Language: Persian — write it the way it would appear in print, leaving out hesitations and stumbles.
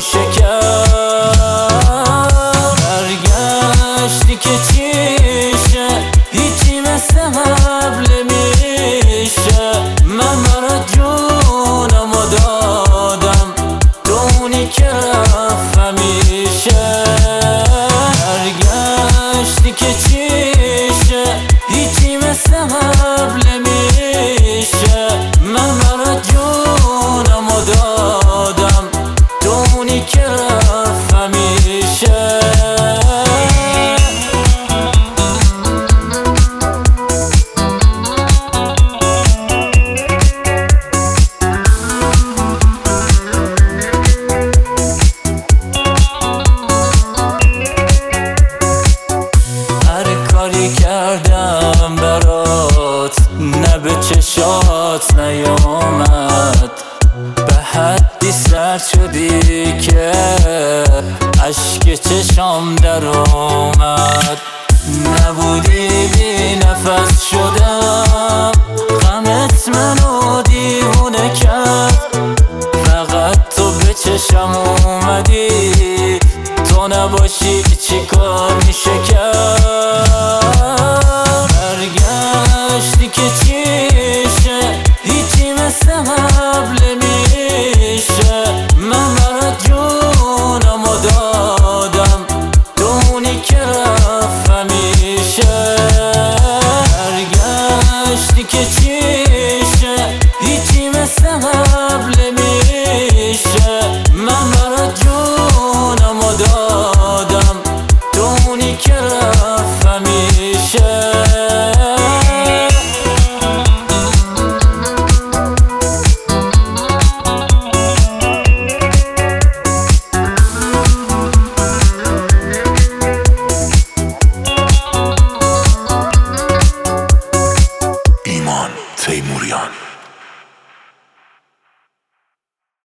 میشه کرد. برگشتی که چیشه هیچی مثل قبل میشه. من برات جونمو دادم دونی که رفت همیشه. برگشتی که چیشه هیچی مثل قبل میشه. من برات جونمو دادم دونی که رفت همیشه. کاری کردم برات نه به چشات نیامد. به حدی سرد شدی که اشک چشام در اومد. نبودی بی نفس